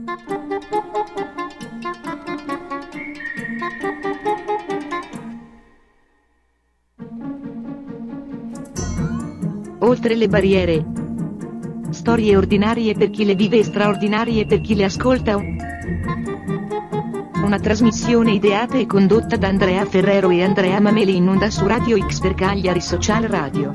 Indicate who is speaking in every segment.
Speaker 1: Oltre le barriere. Storie ordinarie per chi le vive e straordinarie per chi le ascolta. Una trasmissione ideata e condotta da Andrea Ferrero e Andrea Mameli in onda su Radio X per Cagliari Social Radio.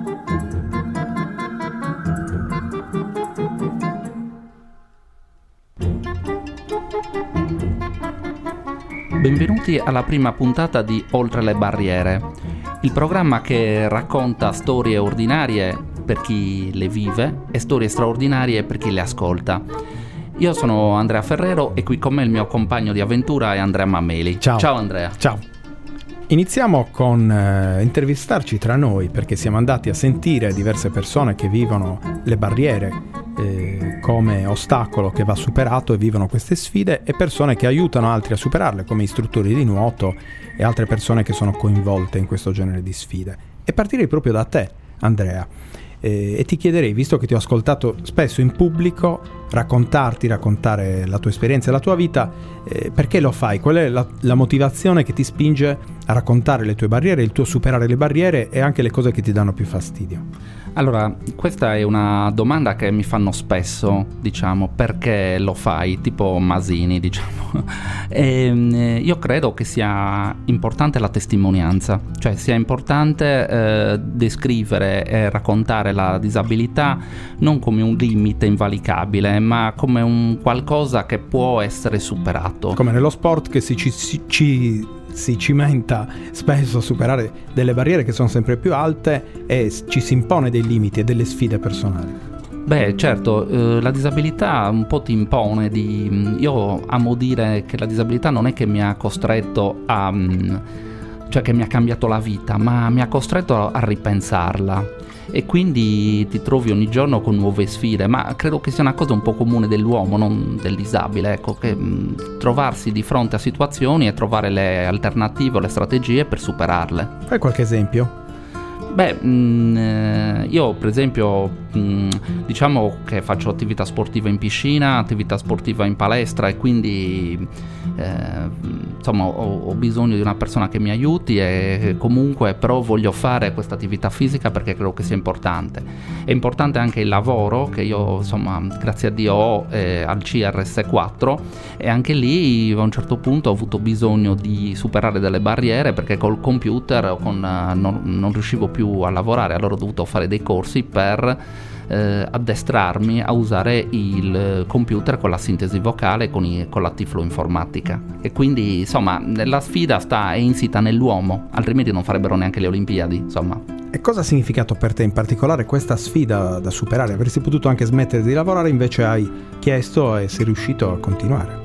Speaker 2: Benvenuti alla prima puntata di Oltre le barriere, il programma che racconta storie ordinarie per chi le vive e storie straordinarie per chi le ascolta. Io sono Andrea Ferrero e qui con me il mio compagno di avventura è Andrea Mameli.
Speaker 3: Ciao.
Speaker 2: Ciao Andrea.
Speaker 3: Ciao. Iniziamo con intervistarci tra noi, perché siamo andati a sentire diverse persone che vivono le barriere come ostacolo che va superato e vivono queste sfide, e persone che aiutano altri a superarle come istruttori di nuoto e altre persone che sono coinvolte in questo genere di sfide. E partirei proprio da te, Andrea, e ti chiederei, visto che ti ho ascoltato spesso in pubblico raccontare la tua esperienza e la tua vita, perché lo fai? Qual è la motivazione che ti spinge a raccontare le tue barriere, il tuo superare le barriere e anche le cose che ti danno più fastidio?
Speaker 2: Allora, questa è una domanda che mi fanno spesso, diciamo, perché lo fai, tipo Masini, diciamo. Io credo che sia importante la testimonianza, cioè sia importante descrivere e raccontare la disabilità non come un limite invalicabile, ma come un qualcosa che può essere superato.
Speaker 3: Come nello sport, che si cimenta spesso a superare delle barriere che sono sempre più alte e ci si impone dei limiti e delle sfide personali.
Speaker 2: Beh, certo, la disabilità un po' ti impone io amo dire che la disabilità non è che mi ha costretto cioè che mi ha cambiato la vita, ma mi ha costretto a ripensarla. E quindi ti trovi ogni giorno con nuove sfide, ma credo che sia una cosa un po' comune dell'uomo, non del disabile, ecco, che trovarsi di fronte a situazioni e trovare le alternative o le strategie per superarle.
Speaker 3: Fai qualche esempio?
Speaker 2: Beh, io per esempio diciamo che faccio attività sportiva in piscina, attività sportiva in palestra, e quindi insomma ho bisogno di una persona che mi aiuti, e comunque però voglio fare questa attività fisica perché credo che sia importante. È importante anche il lavoro che io, insomma, grazie a Dio ho al CRS4, e anche lì a un certo punto ho avuto bisogno di superare delle barriere perché col computer non riuscivo più a lavorare, allora ho dovuto fare dei corsi per addestrarmi a usare il computer con la sintesi vocale, con la tiflo informatica. E quindi insomma la sfida è insita nell'uomo, altrimenti non farebbero neanche le Olimpiadi, insomma.
Speaker 3: E cosa ha significato per te in particolare questa sfida da superare? Avresti potuto anche smettere di lavorare, invece hai chiesto e sei riuscito a continuare.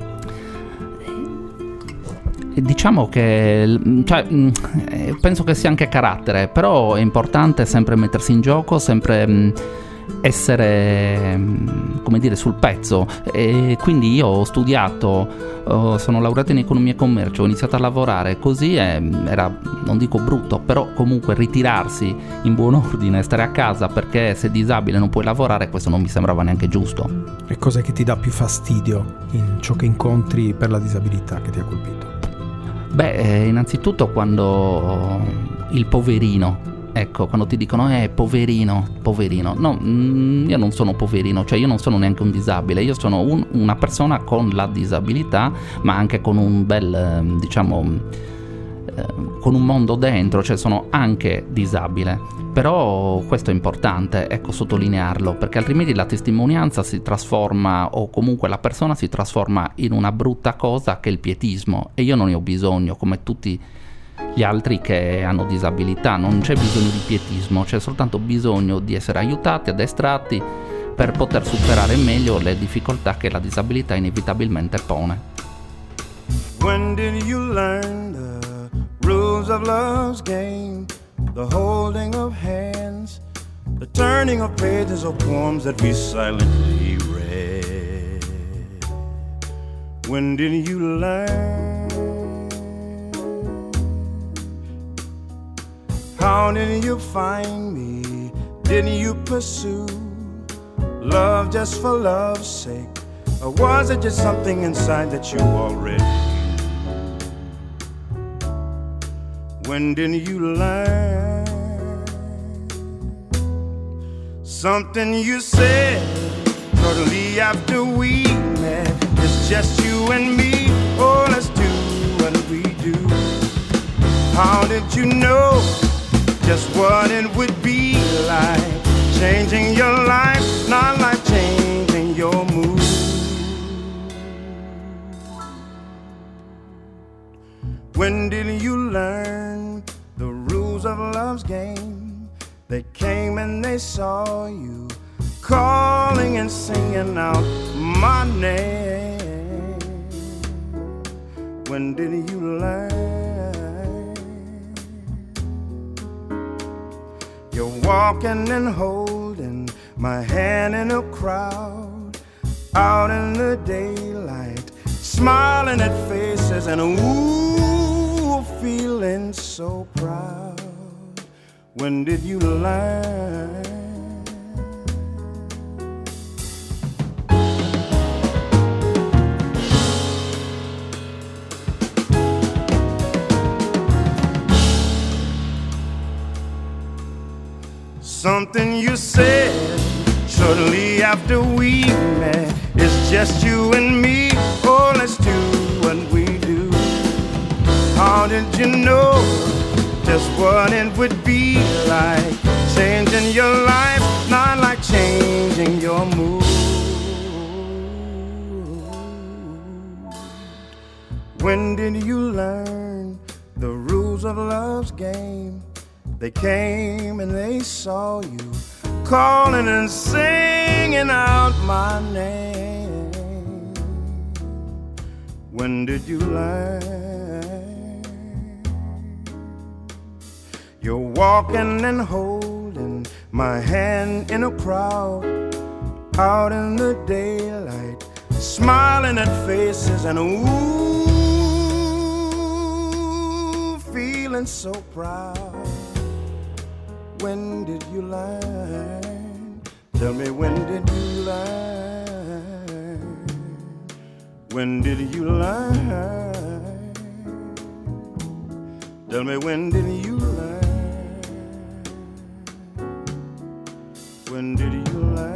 Speaker 2: Diciamo che penso che sia anche carattere, però è importante sempre mettersi in gioco, sempre essere, come dire, sul pezzo. E quindi io ho studiato, sono laureato in economia e commercio, ho iniziato a lavorare così, era, non dico brutto, però comunque ritirarsi in buon ordine, stare a casa perché sei disabile e non puoi lavorare, questo non mi sembrava neanche giusto.
Speaker 3: E cos'è che ti dà più fastidio in ciò che incontri per la disabilità che ti ha colpito?
Speaker 2: Beh, innanzitutto quando il poverino, ecco, quando ti dicono poverino, no, io non sono poverino, cioè io non sono neanche un disabile, io sono una persona con la disabilità, ma anche con un bel, con un mondo dentro, cioè sono anche disabile. Però questo è importante, ecco, sottolinearlo, perché altrimenti la testimonianza si trasforma, o comunque la persona si trasforma in una brutta cosa che è il pietismo, e io non ne ho bisogno, come tutti gli altri che hanno disabilità. Non c'è bisogno di pietismo, c'è soltanto bisogno di essere aiutati, addestrati per poter superare meglio le difficoltà che la disabilità inevitabilmente pone.
Speaker 4: When did you learn the rules of love's game? The holding of hands, the turning of pages of poems that we silently read. When did you learn? How did you find me? Didn't you pursue love just for love's sake? Or was it just something inside that you already knew? When did you learn? Something you said shortly after we met. It's just you and me. Oh, let's do what we do. How did you know just what it would be like? Changing your life, not like changing your mood. When did you learn the rules of love's game? They came and they saw you calling and singing out my name. When did you learn? You're walking and holding my hand in a crowd, out in the daylight, smiling at faces and ooh, feeling so proud. When did you learn? Something you said shortly after we met. It's just you and me. Oh, let's do what we do. How did you know just what it would be like? Changing your life, not like changing your mood. When did you learn the rules of love's game? They came and they saw you calling and singing out my name. When did you learn? You're walking and holding my hand in a crowd, out in the daylight, smiling at faces and ooh, feeling so proud. When did you learn? Tell me, when did you learn? When did you learn? Tell me, when did you learn? When did you learn?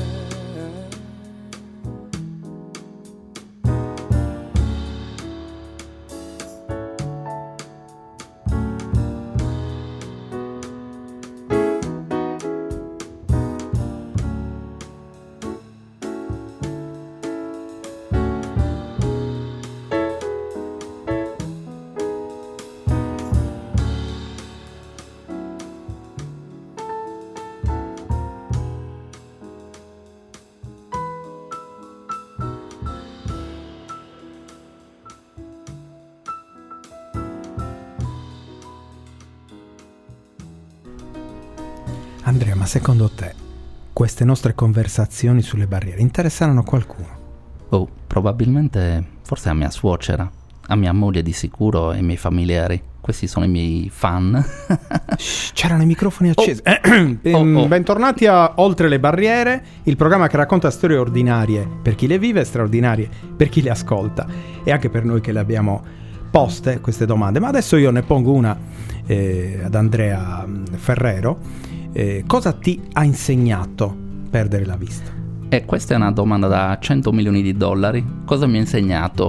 Speaker 3: Andrea, ma secondo te queste nostre conversazioni sulle barriere interesseranno qualcuno?
Speaker 2: Oh, probabilmente, forse a mia suocera, a mia moglie di sicuro e ai miei familiari. Questi sono i miei fan.
Speaker 3: Shh, c'erano i microfoni accesi. Bentornati a Oltre le barriere, il programma che racconta storie ordinarie per chi le vive e straordinarie per chi le ascolta, e anche per noi che le abbiamo poste queste domande. Ma adesso io ne pongo una ad Andrea Ferrero. Cosa ti ha insegnato perdere la vista?
Speaker 2: E questa è una domanda da $100 milioni. Cosa mi ha insegnato?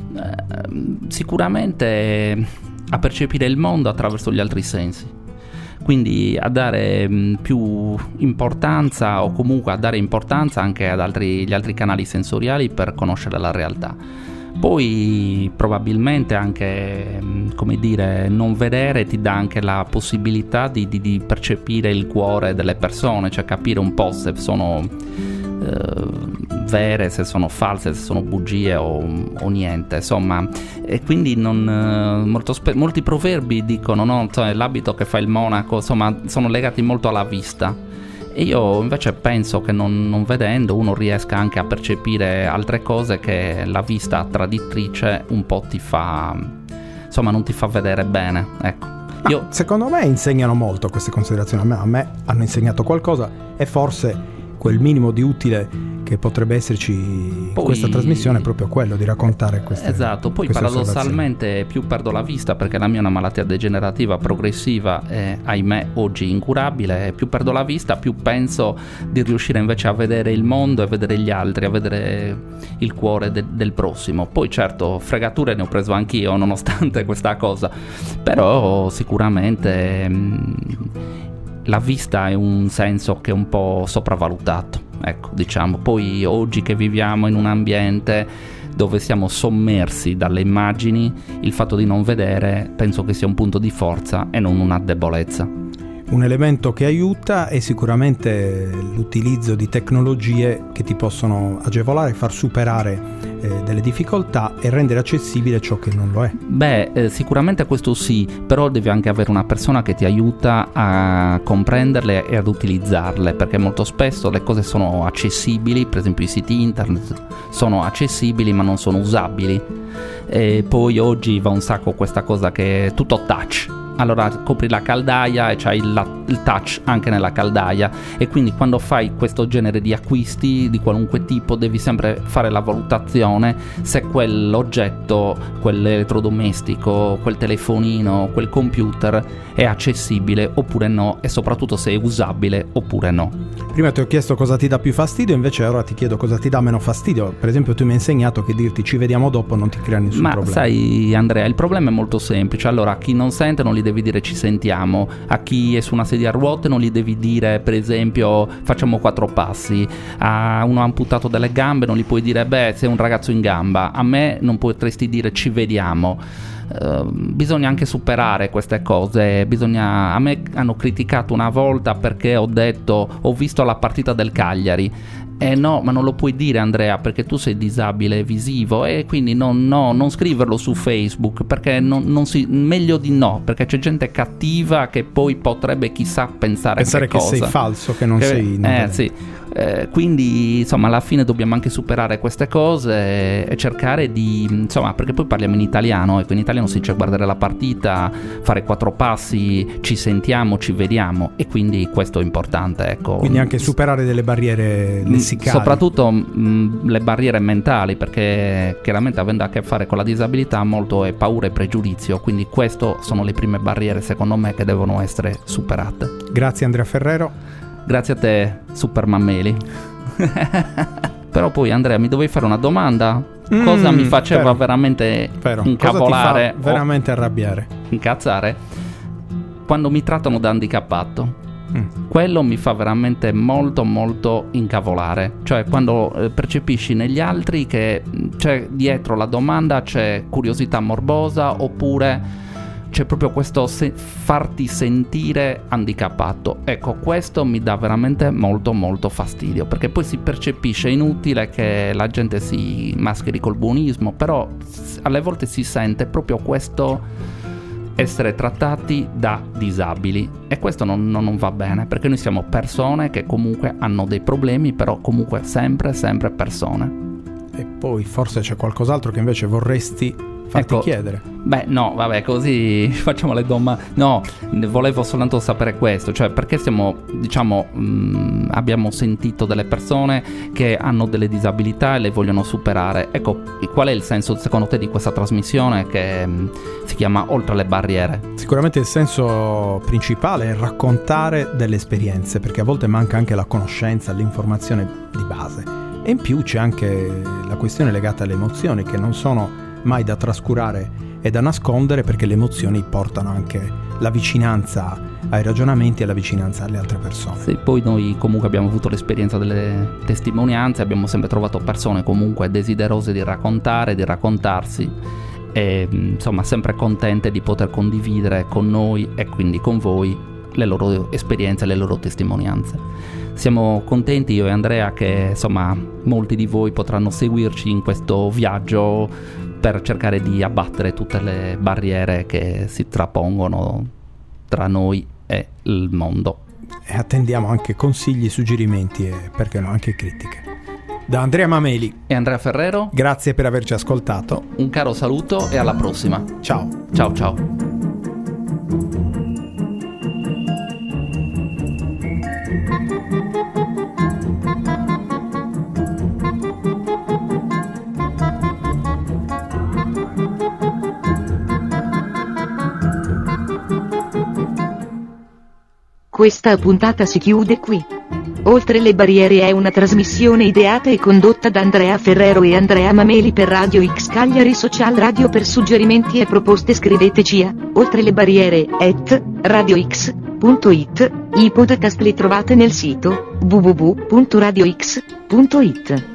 Speaker 2: Sicuramente a percepire il mondo attraverso gli altri sensi, quindi a dare più importanza, o comunque a dare importanza anche ad gli altri canali sensoriali per conoscere la realtà. Poi probabilmente anche, come dire, non vedere ti dà anche la possibilità di percepire il cuore delle persone, cioè capire un po' se sono vere, se sono false, se sono bugie o niente, insomma. E quindi molti proverbi dicono, no, cioè, l'abito che fa il monaco, insomma, sono legati molto alla vista. E io invece penso che non vedendo uno riesca anche a percepire altre cose che la vista traditrice un po' ti fa, insomma, non ti fa vedere bene, ecco.
Speaker 3: Secondo me insegnano molto queste considerazioni, a me hanno insegnato qualcosa, e forse quel minimo di utile che potrebbe esserci in questa trasmissione è proprio quello di raccontare queste
Speaker 2: Esatto, poi paradossalmente più perdo la vista, perché la mia è una malattia degenerativa progressiva e ahimè oggi incurabile, più perdo la vista più penso di riuscire invece a vedere il mondo e vedere gli altri, a vedere il cuore del prossimo. Poi certo fregature ne ho preso anch'io nonostante questa cosa, però sicuramente la vista è un senso che è un po' sopravvalutato, ecco, diciamo. Poi oggi che viviamo in un ambiente dove siamo sommersi dalle immagini, il fatto di non vedere penso che sia un punto di forza e non una debolezza.
Speaker 3: Un elemento che aiuta è sicuramente l'utilizzo di tecnologie che ti possono agevolare, far superare delle difficoltà e rendere accessibile ciò che non lo è.
Speaker 2: Sicuramente questo sì, però devi anche avere una persona che ti aiuta a comprenderle e ad utilizzarle, perché molto spesso le cose sono accessibili, per esempio i siti internet sono accessibili ma non sono usabili. E poi oggi va un sacco questa cosa che è tutto touch. Allora copri la caldaia e c'hai il touch anche nella caldaia, e quindi quando fai questo genere di acquisti di qualunque tipo devi sempre fare la valutazione se quell'oggetto, quell'elettrodomestico, quel telefonino, quel computer è accessibile oppure no, e soprattutto se è usabile oppure no.
Speaker 3: Prima ti ho chiesto cosa ti dà più fastidio, invece ora ti chiedo cosa ti dà meno fastidio. Per esempio tu mi hai insegnato che dirti ci vediamo dopo non ti crea nessun problema. Ma
Speaker 2: sai Andrea, il problema è molto semplice. Allora a chi non sente non gli devi dire ci sentiamo, a chi è su una sedia a ruote non gli devi dire per esempio facciamo 4 passi, a uno amputato delle gambe non gli puoi dire sei un ragazzo in gamba, a me non potresti dire ci vediamo. Bisogna anche superare queste cose. A me hanno criticato una volta perché ho detto ho visto la partita del Cagliari. No, ma non lo puoi dire Andrea, perché tu sei disabile visivo, e quindi non scriverlo su Facebook, perché meglio di no, perché c'è gente cattiva che poi potrebbe chissà pensare che
Speaker 3: sei falso, che non sei
Speaker 2: sì. Quindi insomma alla fine dobbiamo anche superare queste cose e cercare di perché poi parliamo in italiano, ecco, in italiano si dice guardare la partita, fare 4 passi, ci sentiamo, ci vediamo, e quindi questo è importante, ecco.
Speaker 3: Quindi anche superare delle barriere lessicali,
Speaker 2: soprattutto le barriere mentali, perché chiaramente avendo a che fare con la disabilità molto è paura e pregiudizio, quindi queste sono le prime barriere secondo me che devono essere superate.
Speaker 3: Grazie Andrea Ferrero.
Speaker 2: Grazie a te, Super Mammeli. Però poi Andrea mi dovevi fare una domanda. Cosa mi faceva veramente incavolare?
Speaker 3: Cosa ti fa veramente arrabbiare?
Speaker 2: Incazzare? Quando mi trattano da handicappato. Quello mi fa veramente molto molto incavolare. Cioè quando percepisci negli altri che c'è dietro la domanda c'è curiosità morbosa, oppure c'è proprio questo farti sentire handicappato. Ecco, questo mi dà veramente molto molto fastidio, perché poi si percepisce inutile che la gente si mascheri col buonismo, però alle volte si sente proprio questo essere trattati da disabili, e questo non va bene, perché noi siamo persone che comunque hanno dei problemi, però comunque sempre persone.
Speaker 3: E poi forse c'è qualcos'altro che invece vorresti farti chiedere.
Speaker 2: No, vabbè, così facciamo le domande. No, volevo soltanto sapere questo, cioè perché abbiamo sentito delle persone che hanno delle disabilità e le vogliono superare. Ecco, qual è il senso secondo te di questa trasmissione che si chiama Oltre le barriere?
Speaker 3: Sicuramente il senso principale è raccontare delle esperienze, perché a volte manca anche la conoscenza, l'informazione di base, e in più c'è anche la questione legata alle emozioni, che non sono mai da trascurare e da nascondere, perché le emozioni portano anche la vicinanza ai ragionamenti e la vicinanza alle altre persone.
Speaker 2: Sì, poi noi comunque abbiamo avuto l'esperienza delle testimonianze, abbiamo sempre trovato persone comunque desiderose di raccontare, di raccontarsi, e sempre contente di poter condividere con noi e quindi con voi le loro esperienze, le loro testimonianze. Siamo contenti io e Andrea che molti di voi potranno seguirci in questo viaggio per cercare di abbattere tutte le barriere che si trapongono tra noi e il mondo.
Speaker 3: E attendiamo anche consigli, suggerimenti e perché no anche critiche. Da Andrea Mameli
Speaker 2: e Andrea Ferrero,
Speaker 3: grazie per averci ascoltato.
Speaker 2: Un caro saluto e alla prossima.
Speaker 3: Ciao.
Speaker 2: Ciao.
Speaker 1: Questa puntata si chiude qui. Oltre le barriere è una trasmissione ideata e condotta da Andrea Ferrero e Andrea Mameli per Radio X Cagliari Social Radio. Per suggerimenti e proposte scriveteci a oltrelebarriere@radiox.it. I podcast li trovate nel sito www.radiox.it.